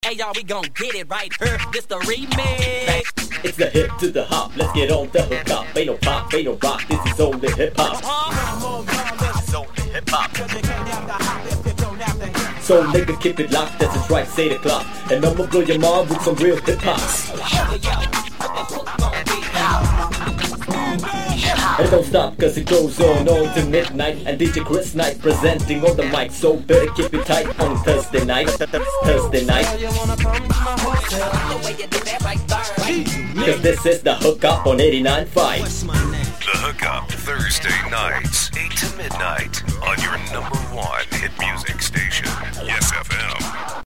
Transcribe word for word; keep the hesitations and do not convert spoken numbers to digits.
Hey y'all, we gon' get it right here. This the remix. It's the hip to the hop. Let's get on the hook up. Ain't no pop, ain't no rock. This is only hip hop. This is only hip hop. So nigga, keep it locked. That's it's right. Say the clock, and I'ma blow your mind with some real hip hop. And don't stop, cause it goes on all to midnight. And D J Chris Knight presenting on the mic. So better keep it tight on Thursday night. Thursday night. Cause this is the hookup on eighty-nine point five. The Hookup, Thursday nights, eight to midnight, on your number one hit music station, Yes F M.